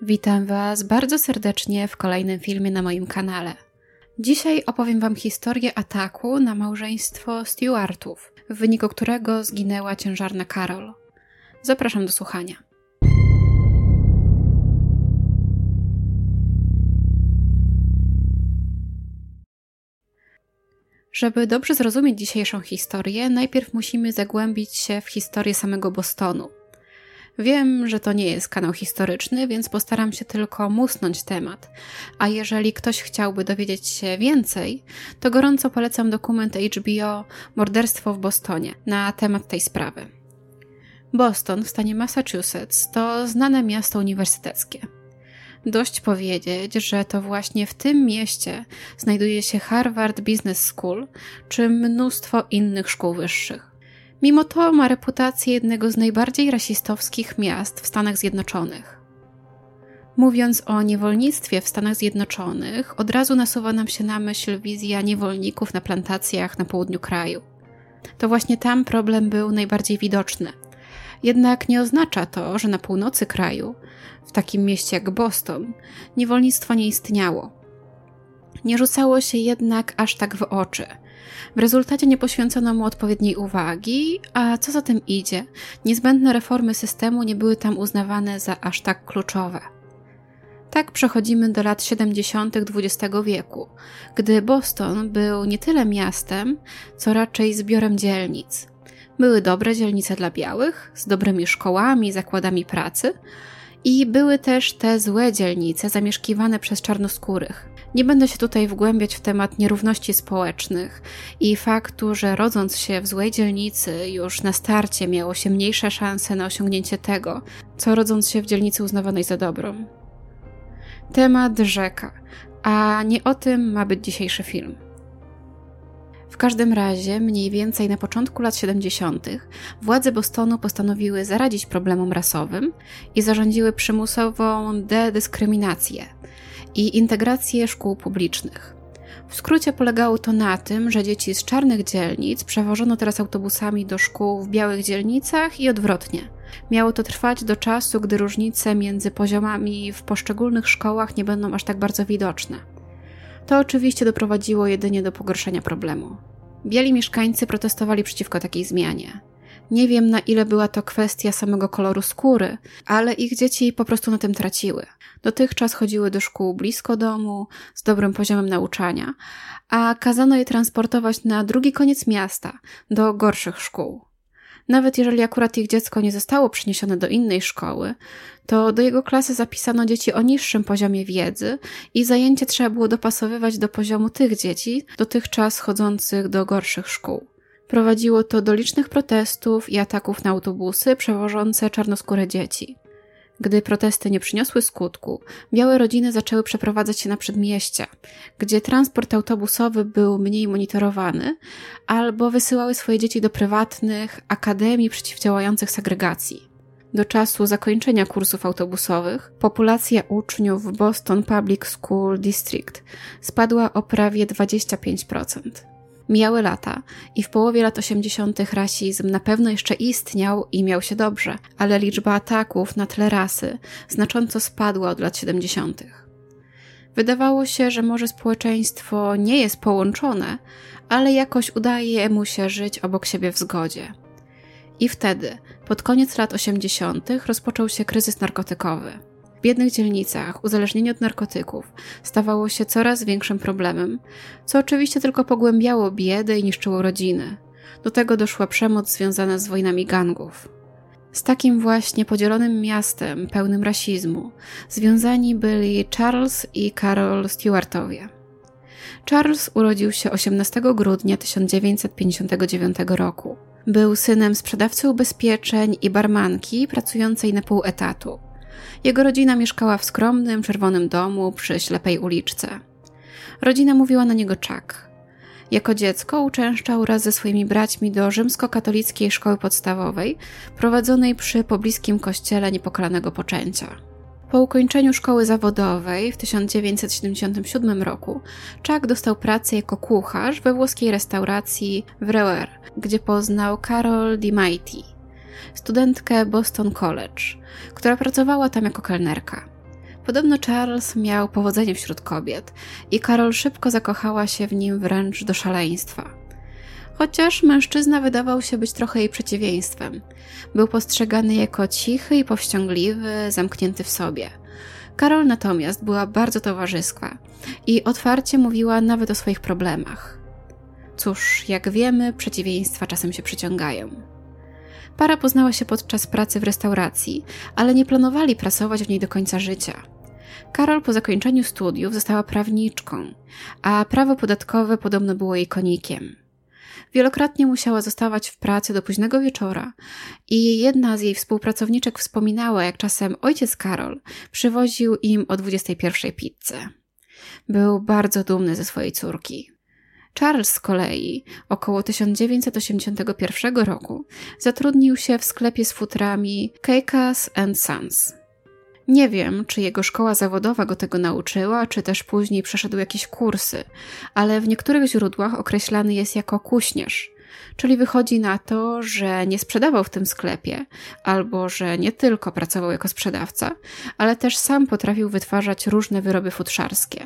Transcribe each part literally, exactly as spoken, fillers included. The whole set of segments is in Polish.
Witam Was bardzo serdecznie w kolejnym filmie na moim kanale. Dzisiaj opowiem Wam historię ataku na małżeństwo Stewartów, w wyniku którego zginęła ciężarna Carol. Zapraszam do słuchania. Żeby dobrze zrozumieć dzisiejszą historię, najpierw musimy zagłębić się w historię samego Bostonu. Wiem, że to nie jest kanał historyczny, więc postaram się tylko musnąć temat, a jeżeli ktoś chciałby dowiedzieć się więcej, to gorąco polecam dokument H B O Morderstwo w Bostonie na temat tej sprawy. Boston w stanie Massachusetts to znane miasto uniwersyteckie. Dość powiedzieć, że to właśnie w tym mieście znajduje się Harvard Business School, czy mnóstwo innych szkół wyższych. Mimo to ma reputację jednego z najbardziej rasistowskich miast w Stanach Zjednoczonych. Mówiąc o niewolnictwie w Stanach Zjednoczonych, od razu nasuwa nam się na myśl wizja niewolników na plantacjach na południu kraju. To właśnie tam problem był najbardziej widoczny. Jednak nie oznacza to, że na północy kraju, w takim mieście jak Boston, niewolnictwo nie istniało. Nie rzucało się jednak aż tak w oczy. W rezultacie nie poświęcono mu odpowiedniej uwagi, a co za tym idzie, niezbędne reformy systemu nie były tam uznawane za aż tak kluczowe. Tak przechodzimy do lat siedemdziesiątych dwudziestego wieku, gdy Boston był nie tyle miastem, co raczej zbiorem dzielnic. Były dobre dzielnice dla białych, z dobrymi szkołami, zakładami pracy i były też te złe dzielnice zamieszkiwane przez czarnoskórych. Nie będę się tutaj wgłębiać w temat nierówności społecznych i faktu, że rodząc się w złej dzielnicy już na starcie miało się mniejsze szanse na osiągnięcie tego, co rodząc się w dzielnicy uznawanej za dobrą. Temat rzeka, a nie o tym ma być dzisiejszy film. W każdym razie, mniej więcej na początku lat siedemdziesiątych władze Bostonu postanowiły zaradzić problemom rasowym i zarządziły przymusową dedyskryminację i integrację szkół publicznych. W skrócie polegało to na tym, że dzieci z czarnych dzielnic przewożono teraz autobusami do szkół w białych dzielnicach i odwrotnie. Miało to trwać do czasu, gdy różnice między poziomami w poszczególnych szkołach nie będą aż tak bardzo widoczne. To oczywiście doprowadziło jedynie do pogorszenia problemu. Biali mieszkańcy protestowali przeciwko takiej zmianie. Nie wiem, na ile była to kwestia samego koloru skóry, ale ich dzieci po prostu na tym traciły. Dotychczas chodziły do szkół blisko domu, z dobrym poziomem nauczania, a kazano je transportować na drugi koniec miasta, do gorszych szkół. Nawet jeżeli akurat ich dziecko nie zostało przeniesione do innej szkoły, to do jego klasy zapisano dzieci o niższym poziomie wiedzy i zajęcie trzeba było dopasowywać do poziomu tych dzieci, dotychczas chodzących do gorszych szkół. Prowadziło to do licznych protestów i ataków na autobusy przewożące czarnoskóre dzieci. Gdy protesty nie przyniosły skutku, białe rodziny zaczęły przeprowadzać się na przedmieścia, gdzie transport autobusowy był mniej monitorowany, albo wysyłały swoje dzieci do prywatnych akademii przeciwdziałających segregacji. Do czasu zakończenia kursów autobusowych populacja uczniów w Boston Public School District spadła o prawie dwadzieścia pięć procent. Mijały lata i w połowie lat osiemdziesiątych rasizm na pewno jeszcze istniał i miał się dobrze, ale liczba ataków na tle rasy znacząco spadła od lat siedemdziesiątych. Wydawało się, że może społeczeństwo nie jest połączone, ale jakoś udaje mu się żyć obok siebie w zgodzie. I wtedy, pod koniec lat osiemdziesiątych rozpoczął się kryzys narkotykowy. W biednych dzielnicach uzależnienie od narkotyków stawało się coraz większym problemem, co oczywiście tylko pogłębiało biedę i niszczyło rodziny. Do tego doszła przemoc związana z wojnami gangów. Z takim właśnie podzielonym miastem, pełnym rasizmu, związani byli Charles i Carol Stewartowie. Charles urodził się osiemnastego grudnia tysiąc dziewięćset pięćdziesiątego dziewiątego roku. Był synem sprzedawcy ubezpieczeń i barmanki pracującej na pół etatu. Jego rodzina mieszkała w skromnym, czerwonym domu przy ślepej uliczce. Rodzina mówiła na niego Chuck. Jako dziecko uczęszczał wraz ze swoimi braćmi do rzymskokatolickiej szkoły podstawowej, prowadzonej przy pobliskim kościele Niepokalanego Poczęcia. Po ukończeniu szkoły zawodowej w tysiąc dziewięćset siedemdziesiątym siódmym roku Chuck dostał pracę jako kucharz we włoskiej restauracji w Reuer, gdzie poznał Carol DiMaiti, studentkę Boston College, która pracowała tam jako kelnerka. Podobno Charles miał powodzenie wśród kobiet i Carol szybko zakochała się w nim wręcz do szaleństwa. Chociaż mężczyzna wydawał się być trochę jej przeciwieństwem. Był postrzegany jako cichy i powściągliwy, zamknięty w sobie. Carol natomiast była bardzo towarzyska i otwarcie mówiła nawet o swoich problemach. Cóż, jak wiemy, przeciwieństwa czasem się przyciągają. Para poznała się podczas pracy w restauracji, ale nie planowali pracować w niej do końca życia. Carol po zakończeniu studiów została prawniczką, a prawo podatkowe podobno było jej konikiem. Wielokrotnie musiała zostawać w pracy do późnego wieczora i jedna z jej współpracowniczek wspominała, jak czasem ojciec Carol przywoził im o dwudziestej pierwszej pizzę. Był bardzo dumny ze swojej córki. Charles z kolei około tysiąc dziewięćset osiemdziesiątego pierwszego roku zatrudnił się w sklepie z futrami Keikas and Sons. Nie wiem, czy jego szkoła zawodowa go tego nauczyła, czy też później przeszedł jakieś kursy, ale w niektórych źródłach określany jest jako kuśnierz, czyli wychodzi na to, że nie sprzedawał w tym sklepie, albo że nie tylko pracował jako sprzedawca, ale też sam potrafił wytwarzać różne wyroby futrzarskie.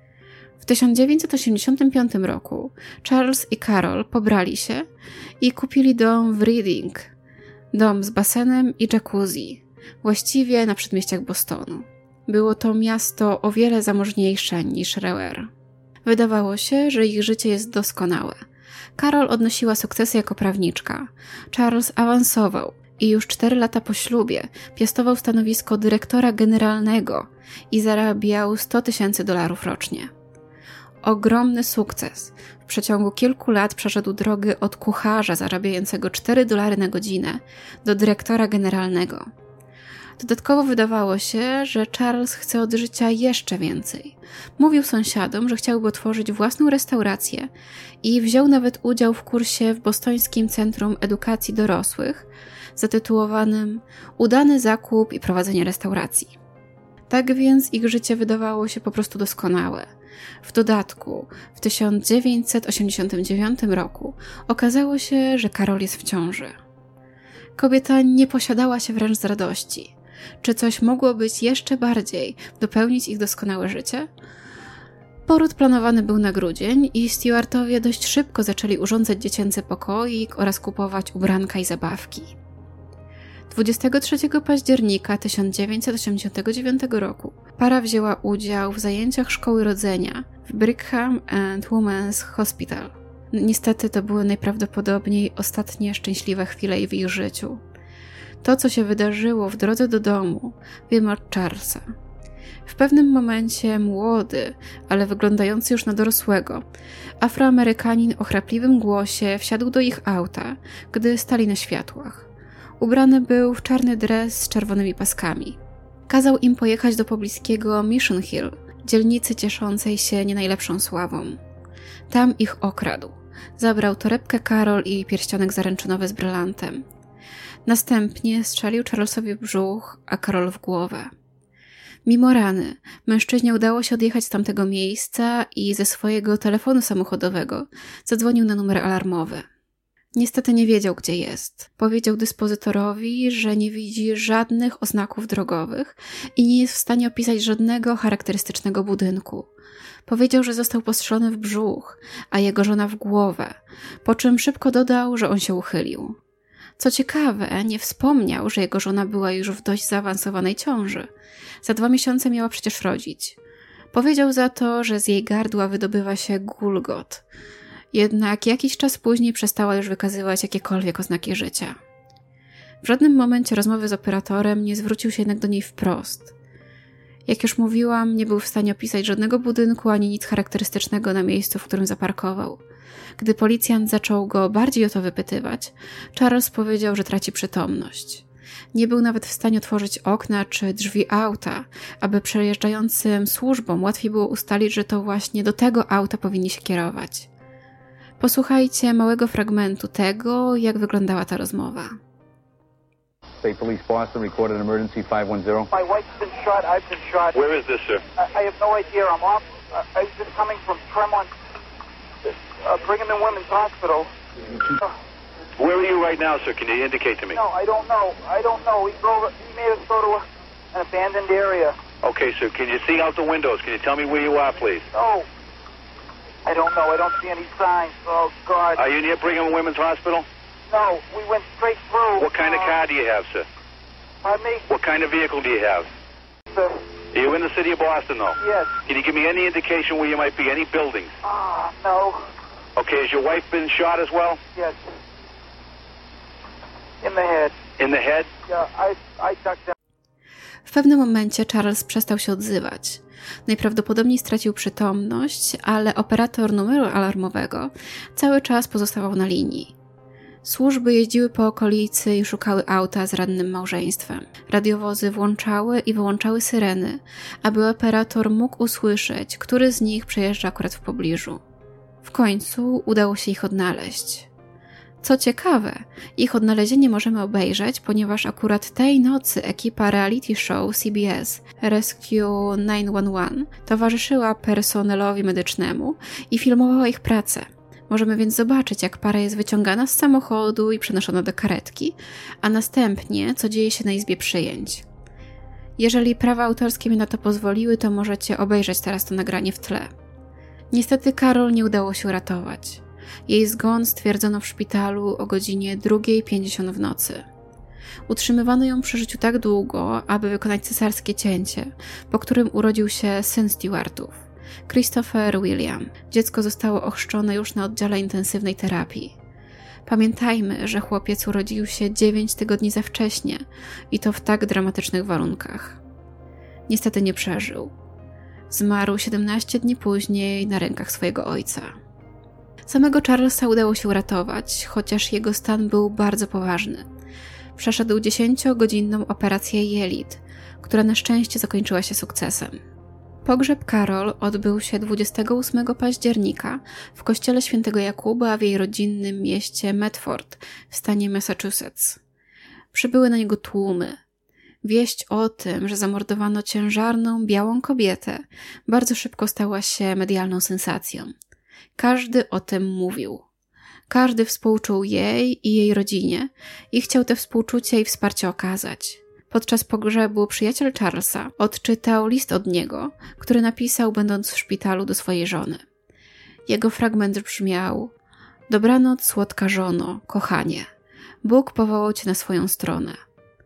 W tysiąc dziewięćset osiemdziesiątym piątym roku Charles i Carol pobrali się i kupili dom w Reading, dom z basenem i jacuzzi, właściwie na przedmieściach Bostonu. Było to miasto o wiele zamożniejsze niż Reuer. Wydawało się, że ich życie jest doskonałe. Carol odnosiła sukcesy jako prawniczka. Charles awansował i już cztery lata po ślubie piastował stanowisko dyrektora generalnego i zarabiał sto tysięcy dolarów rocznie. Ogromny sukces. W przeciągu kilku lat przeszedł drogę od kucharza zarabiającego cztery dolary na godzinę do dyrektora generalnego. Dodatkowo wydawało się, że Charles chce od życia jeszcze więcej. Mówił sąsiadom, że chciałby otworzyć własną restaurację i wziął nawet udział w kursie w Bostońskim Centrum Edukacji Dorosłych zatytułowanym Udany zakup i prowadzenie restauracji. Tak więc ich życie wydawało się po prostu doskonałe. W dodatku w tysiąc dziewięćset osiemdziesiątym dziewiątym roku okazało się, że Carol jest w ciąży. Kobieta nie posiadała się wręcz z radości. Czy coś mogło być jeszcze bardziej dopełnić ich doskonałe życie? Poród planowany był na grudzień i stewardowie dość szybko zaczęli urządzać dziecięcy pokoik oraz kupować ubranka i zabawki. dwudziestego trzeciego października tysiąc dziewięćset osiemdziesiątego dziewiątego roku para wzięła udział w zajęciach szkoły rodzenia w Brigham and Women's Hospital. Niestety to były najprawdopodobniej ostatnie szczęśliwe chwile w ich życiu. To, co się wydarzyło w drodze do domu, wiemy od Charlesa. W pewnym momencie młody, ale wyglądający już na dorosłego, Afroamerykanin o chrapliwym głosie wsiadł do ich auta, gdy stali na światłach. Ubrany był w czarny dres z czerwonymi paskami. Kazał im pojechać do pobliskiego Mission Hill, dzielnicy cieszącej się nie najlepszą sławą. Tam ich okradł. Zabrał torebkę Carol i pierścionek zaręczynowy z brylantem. Następnie strzelił Charlesowi w brzuch, a Carol w głowę. Mimo rany, mężczyźnie udało się odjechać z tamtego miejsca i ze swojego telefonu samochodowego zadzwonił na numer alarmowy. Niestety nie wiedział, gdzie jest. Powiedział dyspozytorowi, że nie widzi żadnych oznaków drogowych i nie jest w stanie opisać żadnego charakterystycznego budynku. Powiedział, że został postrzelony w brzuch, a jego żona w głowę, po czym szybko dodał, że on się uchylił. Co ciekawe, nie wspomniał, że jego żona była już w dość zaawansowanej ciąży. Za dwa miesiące miała przecież rodzić. Powiedział za to, że z jej gardła wydobywa się gulgot. Jednak jakiś czas później przestała już wykazywać jakiekolwiek oznaki życia. W żadnym momencie rozmowy z operatorem nie zwrócił się jednak do niej wprost. Jak już mówiłam, nie był w stanie opisać żadnego budynku ani nic charakterystycznego na miejscu, w którym zaparkował. Gdy policjant zaczął go bardziej o to wypytywać, Charles powiedział, że traci przytomność. Nie był nawet w stanie otworzyć okna czy drzwi auta, aby przejeżdżającym służbom łatwiej było ustalić, że to właśnie do tego auta powinni się kierować. Posłuchajcie małego fragmentu tego, jak wyglądała ta rozmowa. State Police Boston recorded emergency five one zero. My wife's been shot. I've been shot. Where is this, sir? I, I have no idea. I'm off. Uh, I've been coming from Tremont, uh, Brigham and Women's Hospital. Uh, Where are you right now, sir? Can you indicate to me? no, I don't know. I don't know. He drove. He made us go to a, an abandoned area. Okay, sir. Can you see out the windows? Can you tell me where you are, please? No. I don't know. I don't see any signs. Oh, God. Are you near Brigham and Women's Hospital? No, we went straight through. What kind of Uh, car do you have, sir? Pardon me? What kind of vehicle do you have? Sir. Are you in the city of Boston, though? Yes. Can you give me any indication where you might be? Any buildings? Ah, no. Okay, has your wife been shot as well? Yes. In the head. In the head? Yeah, I, I ducked down. W pewnym momencie Charles przestał się odzywać. Najprawdopodobniej stracił przytomność, ale operator numeru alarmowego cały czas pozostawał na linii. Służby jeździły po okolicy i szukały auta z rannym małżeństwem. Radiowozy włączały i wyłączały syreny, aby operator mógł usłyszeć, który z nich przejeżdża akurat w pobliżu. W końcu udało się ich odnaleźć. Co ciekawe, ich odnalezienie możemy obejrzeć, ponieważ akurat tej nocy ekipa reality show C B S Rescue dziewięć jeden towarzyszyła personelowi medycznemu i filmowała ich pracę. Możemy więc zobaczyć, jak para jest wyciągana z samochodu i przenoszona do karetki, a następnie co dzieje się na izbie przyjęć. Jeżeli prawa autorskie mi na to pozwoliły, to możecie obejrzeć teraz to nagranie w tle. Niestety Carol nie udało się uratować. Jej zgon stwierdzono w szpitalu o godzinie druga pięćdziesiąt w nocy. Utrzymywano ją przy życiu tak długo, aby wykonać cesarskie cięcie, po którym urodził się syn Stewartów, Christopher William. Dziecko zostało ochrzczone już na oddziale intensywnej terapii. Pamiętajmy, że chłopiec urodził się dziewięć tygodni za wcześnie i to w tak dramatycznych warunkach. Niestety nie przeżył. Zmarł siedemnaście dni później na rękach swojego ojca. Samego Charlesa udało się uratować, chociaż jego stan był bardzo poważny. Przeszedł dziesięciogodzinną operację jelit, która na szczęście zakończyła się sukcesem. Pogrzeb Carol odbył się dwudziestego ósmego października w kościele świętego Jakuba w jej rodzinnym mieście Medford w stanie Massachusetts. Przybyły na niego tłumy. Wieść o tym, że zamordowano ciężarną, białą kobietę, bardzo szybko stała się medialną sensacją. Każdy o tym mówił. Każdy współczuł jej i jej rodzinie i chciał te współczucie i wsparcie okazać. Podczas pogrzebu przyjaciel Charlesa odczytał list od niego, który napisał, będąc w szpitalu, do swojej żony. Jego fragment brzmiał: Dobranoc, słodka żono, kochanie. Bóg powołał cię na swoją stronę.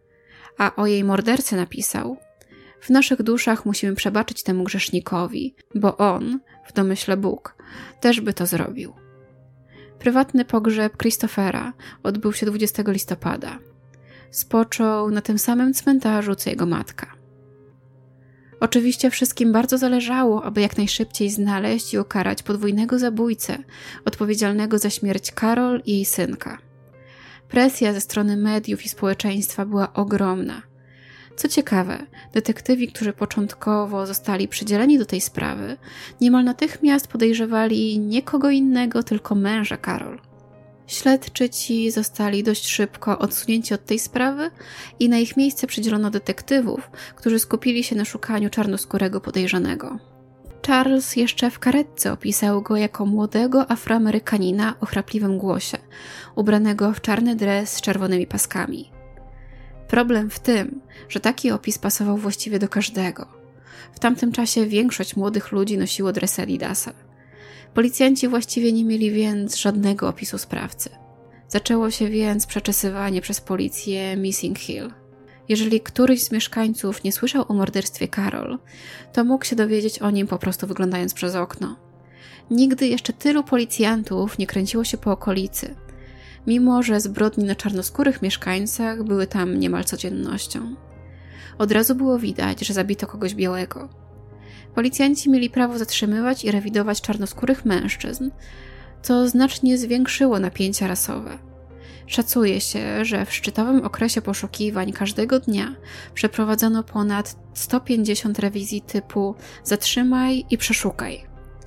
A o jej mordercy napisał: W naszych duszach musimy przebaczyć temu grzesznikowi, bo on, w domyśle Bóg, też by to zrobił. Prywatny pogrzeb Christophera odbył się dwudziestego listopada. Spoczął na tym samym cmentarzu, co jego matka. Oczywiście wszystkim bardzo zależało, aby jak najszybciej znaleźć i ukarać podwójnego zabójcę odpowiedzialnego za śmierć Carol i jej synka. Presja ze strony mediów i społeczeństwa była ogromna. Co ciekawe, detektywi, którzy początkowo zostali przydzieleni do tej sprawy, niemal natychmiast podejrzewali nie kogo innego, tylko męża Carol. Śledczy ci zostali dość szybko odsunięci od tej sprawy i na ich miejsce przydzielono detektywów, którzy skupili się na szukaniu czarnoskórego podejrzanego. Charles jeszcze w karetce opisał go jako młodego Afroamerykanina o chrapliwym głosie, ubranego w czarny dres z czerwonymi paskami. Problem w tym, że taki opis pasował właściwie do każdego. W tamtym czasie większość młodych ludzi nosiło dresy Adidasa. Policjanci właściwie nie mieli więc żadnego opisu sprawcy. Zaczęło się więc przeczesywanie przez policję Missing Hill. Jeżeli któryś z mieszkańców nie słyszał o morderstwie Carol, to mógł się dowiedzieć o nim po prostu wyglądając przez okno. Nigdy jeszcze tylu policjantów nie kręciło się po okolicy, mimo że zbrodni na czarnoskórych mieszkańcach były tam niemal codziennością. Od razu było widać, że zabito kogoś białego. Policjanci mieli prawo zatrzymywać i rewidować czarnoskórych mężczyzn, co znacznie zwiększyło napięcia rasowe. Szacuje się, że w szczytowym okresie poszukiwań każdego dnia przeprowadzono ponad sto pięćdziesiąt rewizji typu zatrzymaj i przeszukaj.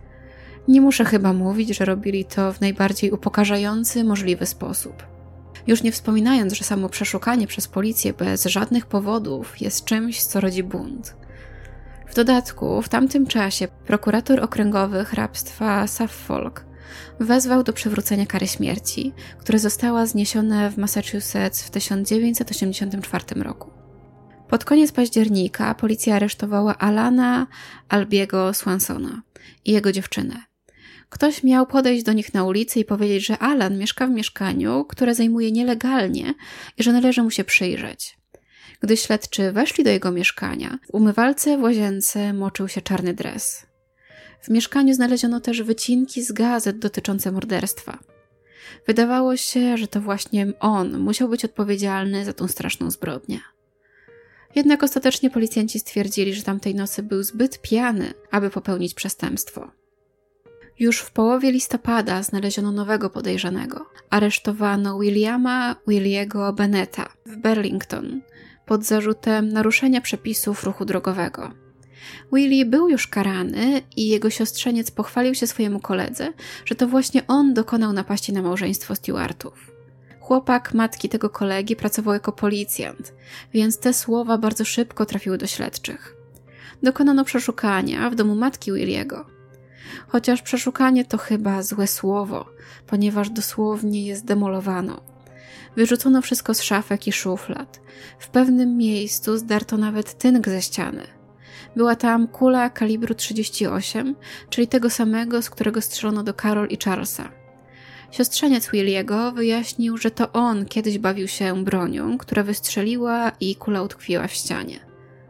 Nie muszę chyba mówić, że robili to w najbardziej upokarzający możliwy sposób. Już nie wspominając, że samo przeszukanie przez policję bez żadnych powodów jest czymś, co rodzi bunt. W dodatku, w tamtym czasie prokurator okręgowy hrabstwa Suffolk wezwał do przywrócenia kary śmierci, która została zniesiona w Massachusetts w tysiąc dziewięćset osiemdziesiątym czwartym roku. Pod koniec października policja aresztowała Alana Albiego Swansona i jego dziewczynę. Ktoś miał podejść do nich na ulicy i powiedzieć, że Alan mieszka w mieszkaniu, które zajmuje nielegalnie i że należy mu się przyjrzeć. Gdy śledczy weszli do jego mieszkania, w umywalce w łazience moczył się czarny dres. W mieszkaniu znaleziono też wycinki z gazet dotyczące morderstwa. Wydawało się, że to właśnie on musiał być odpowiedzialny za tą straszną zbrodnię. Jednak ostatecznie policjanci stwierdzili, że tamtej nocy był zbyt pijany, aby popełnić przestępstwo. Już w połowie listopada znaleziono nowego podejrzanego. Aresztowano Williama Williego Bennetta w Burlington pod zarzutem naruszenia przepisów ruchu drogowego. Willie był już karany i jego siostrzeniec pochwalił się swojemu koledze, że to właśnie on dokonał napaści na małżeństwo Stewartów. Chłopak matki tego kolegi pracował jako policjant, więc te słowa bardzo szybko trafiły do śledczych. Dokonano przeszukania w domu matki Williego. Chociaż przeszukanie to chyba złe słowo, ponieważ dosłownie je zdemolowano. Wyrzucono wszystko z szafek i szuflad. W pewnym miejscu zdarto nawet tynk ze ściany. Była tam kula kalibru trzydzieści osiem, czyli tego samego, z którego strzelono do Carol i Charlesa. Siostrzeniec Williego wyjaśnił, że to on kiedyś bawił się bronią, która wystrzeliła i kula utkwiła w ścianie.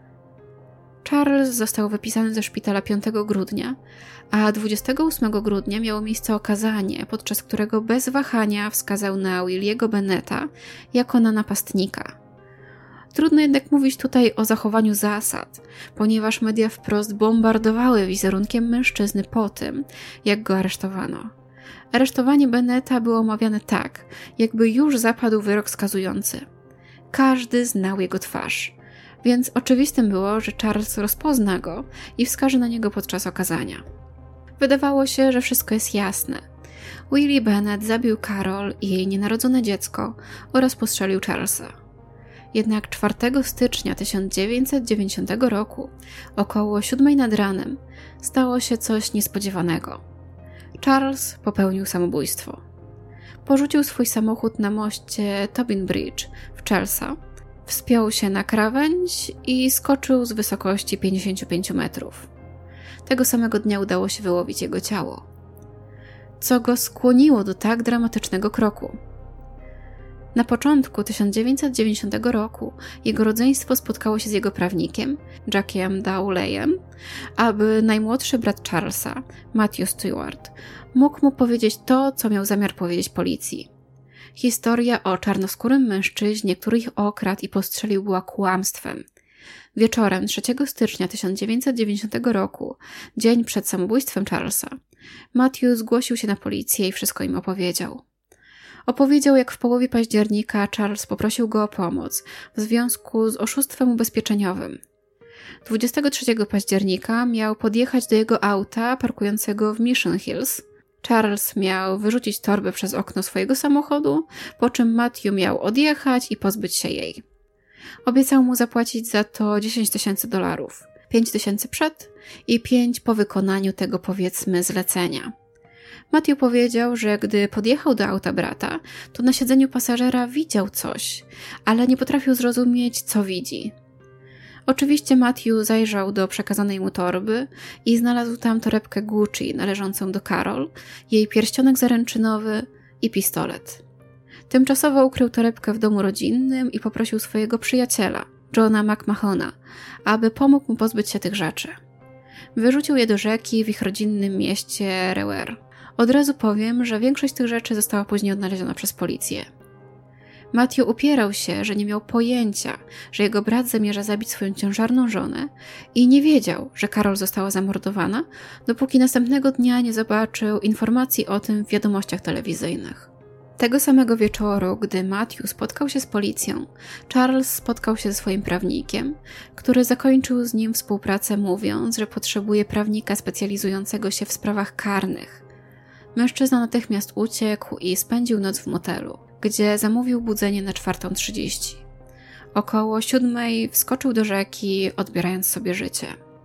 Charles został wypisany ze szpitala piątego grudnia, a dwudziestego ósmego grudnia miało miejsce okazanie, podczas którego bez wahania wskazał na Williego Bennetta jako na napastnika. Trudno jednak mówić tutaj o zachowaniu zasad, ponieważ media wprost bombardowały wizerunkiem mężczyzny po tym, jak go aresztowano. Aresztowanie Bennetta było omawiane tak, jakby już zapadł wyrok skazujący. Każdy znał jego twarz, więc oczywistym było, że Charles rozpozna go i wskaże na niego podczas okazania. Wydawało się, że wszystko jest jasne. Willie Bennett zabił Carol i jej nienarodzone dziecko oraz postrzelił Charlesa. Jednak czwartego stycznia tysiąc dziewięćset dziewięćdziesiątego roku, około siódmej nad ranem, stało się coś niespodziewanego. Charles popełnił samobójstwo. Porzucił swój samochód na moście Tobin Bridge w Chelsea, wspiął się na krawędź i skoczył z wysokości pięćdziesięciu pięciu metrów. Tego samego dnia udało się wyłowić jego ciało. Co go skłoniło do tak dramatycznego kroku? Na początku tysiąc dziewięćset dziewięćdziesiątego roku jego rodzeństwo spotkało się z jego prawnikiem, Jackiem Dowleyem, aby najmłodszy brat Charlesa, Matthew Stewart, mógł mu powiedzieć to, co miał zamiar powiedzieć policji. Historia o czarnoskórym mężczyźnie, który ich okradł i postrzelił, była kłamstwem. Wieczorem trzeciego stycznia tysiąc dziewięćset dziewięćdziesiątego roku, dzień przed samobójstwem Charlesa, Matthew zgłosił się na policję i wszystko im opowiedział. Opowiedział, jak w połowie października Charles poprosił go o pomoc w związku z oszustwem ubezpieczeniowym. dwudziestego trzeciego października miał podjechać do jego auta parkującego w Mission Hills. Charles miał wyrzucić torbę przez okno swojego samochodu, po czym Matthew miał odjechać i pozbyć się jej. Obiecał mu zapłacić za to dziesięć tysięcy dolarów, pięć tysięcy przed i pięć po wykonaniu tego, powiedzmy, zlecenia. Matthew powiedział, że gdy podjechał do auta brata, to na siedzeniu pasażera widział coś, ale nie potrafił zrozumieć, co widzi. Oczywiście Matthew zajrzał do przekazanej mu torby i znalazł tam torebkę Gucci należącą do Carol, jej pierścionek zaręczynowy i pistolet. Tymczasowo ukrył torebkę w domu rodzinnym i poprosił swojego przyjaciela, Johna McMahona, aby pomógł mu pozbyć się tych rzeczy. Wyrzucił je do rzeki w ich rodzinnym mieście Rewere. Od razu powiem, że większość tych rzeczy została później odnaleziona przez policję. Matthew upierał się, że nie miał pojęcia, że jego brat zamierza zabić swoją ciężarną żonę i nie wiedział, że Carol została zamordowana, dopóki następnego dnia nie zobaczył informacji o tym w wiadomościach telewizyjnych. Tego samego wieczoru, gdy Matthew spotkał się z policją, Charles spotkał się ze swoim prawnikiem, który zakończył z nim współpracę, mówiąc, że potrzebuje prawnika specjalizującego się w sprawach karnych. Mężczyzna natychmiast uciekł i spędził noc w motelu, gdzie zamówił budzenie na czwartą trzydzieści. Około siódmej wskoczył do rzeki, odbierając sobie życie.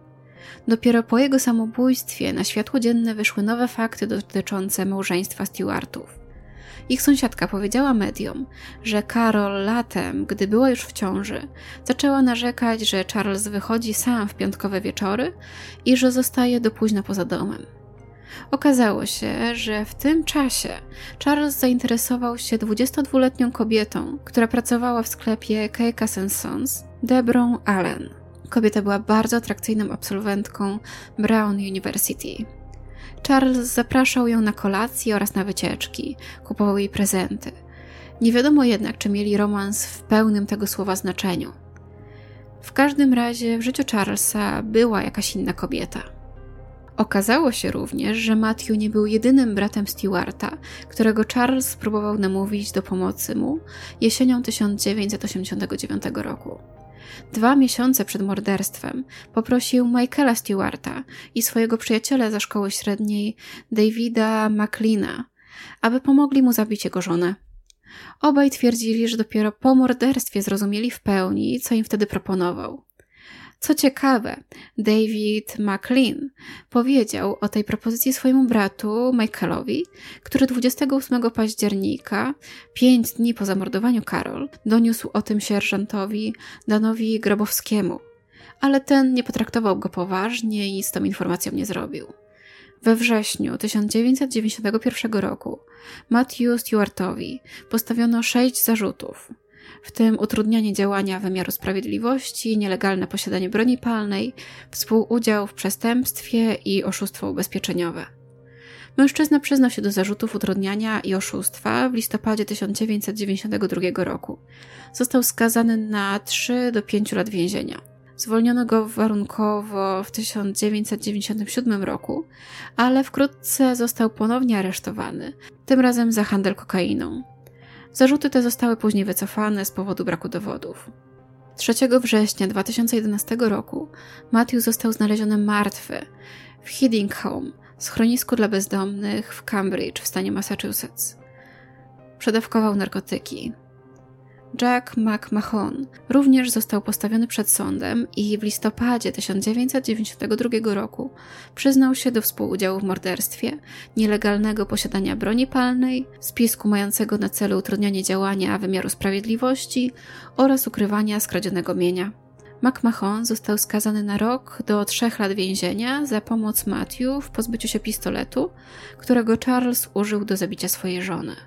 Dopiero po jego samobójstwie na światło dzienne wyszły nowe fakty dotyczące małżeństwa Stewartów. Ich sąsiadka powiedziała mediom, że Carol latem, gdy była już w ciąży, zaczęła narzekać, że Charles wychodzi sam w piątkowe wieczory i że zostaje do późna poza domem. Okazało się, że w tym czasie Charles zainteresował się dwudziestodwuletnią kobietą, która pracowała w sklepie Keikas and Sons, Debrą Allen. Kobieta była bardzo atrakcyjną absolwentką Brown University. Charles zapraszał ją na kolacje oraz na wycieczki, kupował jej prezenty. Nie wiadomo jednak, czy mieli romans w pełnym tego słowa znaczeniu. W każdym razie w życiu Charlesa była jakaś inna kobieta. Okazało się również, że Matthew nie był jedynym bratem Stewarta, którego Charles spróbował namówić do pomocy mu jesienią tysiąc dziewięćset osiemdziesiątego dziewiątego roku. Dwa miesiące przed morderstwem poprosił Michaela Stewarta i swojego przyjaciela ze szkoły średniej Davida McLeana, aby pomogli mu zabić jego żonę. Obaj twierdzili, że dopiero po morderstwie zrozumieli w pełni, co im wtedy proponował. Co ciekawe, David McLean powiedział o tej propozycji swojemu bratu Michaelowi, który dwudziestego ósmego października, pięć dni po zamordowaniu Carol, doniósł o tym sierżantowi Danowi Grabowskiemu, ale ten nie potraktował go poważnie i nic z tą informacją nie zrobił. We wrześniu tysiąc dziewięćset dziewięćdziesiątego pierwszego roku Matthew Stewartowi postawiono sześć zarzutów, w tym utrudnianie działania wymiaru sprawiedliwości, nielegalne posiadanie broni palnej, współudział w przestępstwie i oszustwo ubezpieczeniowe. Mężczyzna przyznał się do zarzutów utrudniania i oszustwa w listopadzie tysiąc dziewięćset dziewięćdziesiątego drugiego roku. Został skazany na trzy do pięciu lat więzienia. Zwolniono go warunkowo w tysiąc dziewięćset dziewięćdziesiątym siódmym roku, ale wkrótce został ponownie aresztowany, tym razem za handel kokainą. Zarzuty te zostały później wycofane z powodu braku dowodów. trzeciego września dwa tysiące jedenastego roku Matthew został znaleziony martwy w Hiding Home, schronisku dla bezdomnych w Cambridge w stanie Massachusetts. Przedawkował narkotyki. Jack McMahon również został postawiony przed sądem i w listopadzie tysiąc dziewięćset dziewięćdziesiątego drugiego roku przyznał się do współudziału w morderstwie, nielegalnego posiadania broni palnej, spisku mającego na celu utrudnianie działania wymiaru sprawiedliwości oraz ukrywania skradzionego mienia. McMahon został skazany na rok do trzech lat więzienia za pomoc Matthew w pozbyciu się pistoletu, którego Charles użył do zabicia swojej żony.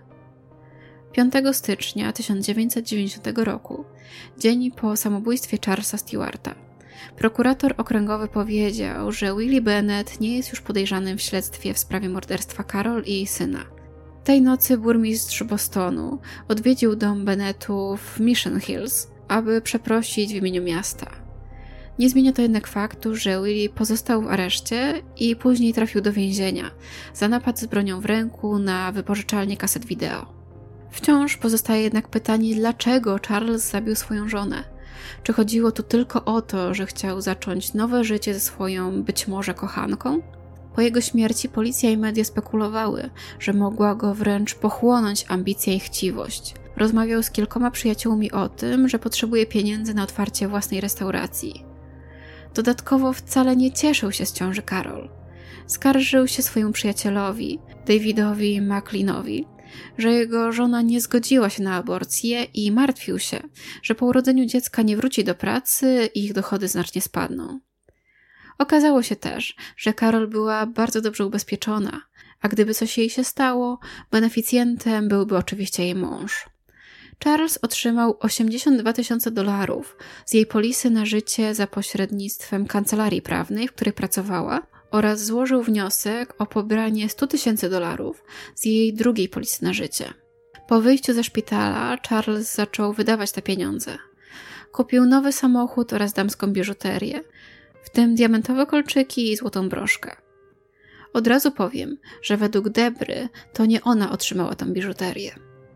piątego stycznia tysiąc dziewięćset dziewięćdziesiątego roku, dzień po samobójstwie Charlesa Stewarta, prokurator okręgowy powiedział, że Willie Bennett nie jest już podejrzanym w śledztwie w sprawie morderstwa Carol i jej syna. Tej nocy burmistrz Bostonu odwiedził dom Bennettów w Mission Hills, aby przeprosić w imieniu miasta. Nie zmienia to jednak faktu, że Willie pozostał w areszcie i później trafił do więzienia za napad z bronią w ręku na wypożyczalnię kaset wideo. Wciąż pozostaje jednak pytanie, dlaczego Charles zabił swoją żonę. Czy chodziło tu tylko o to, że chciał zacząć nowe życie ze swoją być może kochanką? Po jego śmierci policja i media spekulowały, że mogła go wręcz pochłonąć ambicja i chciwość. Rozmawiał z kilkoma przyjaciółmi o tym, że potrzebuje pieniędzy na otwarcie własnej restauracji. Dodatkowo wcale nie cieszył się z ciąży Carol. Skarżył się swojemu przyjacielowi, Davidowi McLeanowi, że jego żona nie zgodziła się na aborcję i martwił się, że po urodzeniu dziecka nie wróci do pracy i ich dochody znacznie spadną. Okazało się też, że Carol była bardzo dobrze ubezpieczona, a gdyby coś jej się stało, beneficjentem byłby oczywiście jej mąż. Charles otrzymał osiemdziesiąt dwa tysiące dolarów z jej polisy na życie za pośrednictwem kancelarii prawnej, w której pracowała, oraz złożył wniosek o pobranie sto tysięcy dolarów z jej drugiej polisy na życie. Po wyjściu ze szpitala Charles zaczął wydawać te pieniądze. Kupił nowy samochód oraz damską biżuterię, w tym diamentowe kolczyki i złotą broszkę. Od razu powiem, że według Debry to nie ona otrzymała tę biżuterię.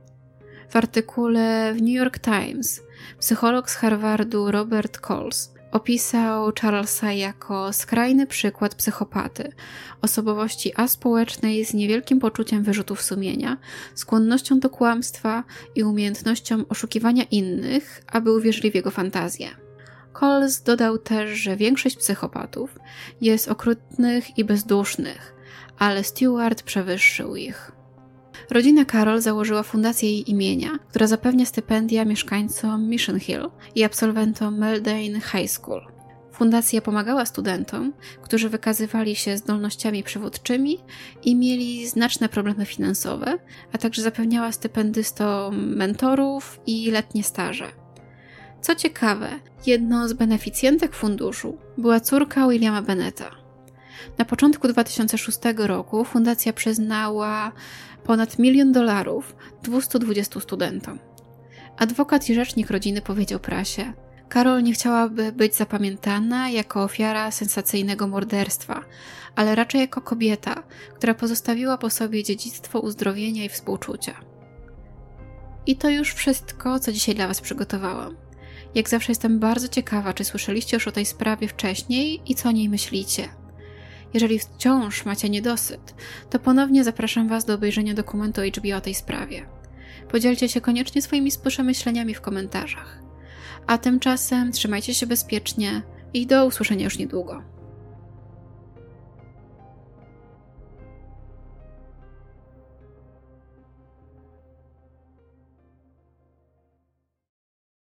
W artykule w New York Times psycholog z Harvardu Robert Coles opisał Charlesa jako skrajny przykład psychopaty, osobowości aspołecznej z niewielkim poczuciem wyrzutów sumienia, skłonnością do kłamstwa i umiejętnością oszukiwania innych, aby uwierzyli w jego fantazję. Coles dodał też, że większość psychopatów jest okrutnych i bezdusznych, ale Stewart przewyższył ich. Rodzina Carol założyła fundację jej imienia, która zapewnia stypendia mieszkańcom Mission Hill i absolwentom Maldane High School. Fundacja pomagała studentom, którzy wykazywali się zdolnościami przewodczymi i mieli znaczne problemy finansowe, a także zapewniała stypendystom mentorów i letnie staże. Co ciekawe, jedną z beneficjentek funduszu była córka Williama Bennetta. Na początku dwa tysiące szóstego roku fundacja przyznała ponad milion dolarów dwustu dwudziestu studentom. Adwokat i rzecznik rodziny powiedział prasie: Carol nie chciałaby być zapamiętana jako ofiara sensacyjnego morderstwa, ale raczej jako kobieta, która pozostawiła po sobie dziedzictwo uzdrowienia i współczucia. I to już wszystko, co dzisiaj dla Was przygotowałam. Jak zawsze jestem bardzo ciekawa, czy słyszeliście już o tej sprawie wcześniej i co o niej myślicie. Jeżeli wciąż macie niedosyt, to ponownie zapraszam Was do obejrzenia dokumentu H B O o tej sprawie. Podzielcie się koniecznie swoimi przemyśleniami w komentarzach. A tymczasem trzymajcie się bezpiecznie i do usłyszenia już niedługo.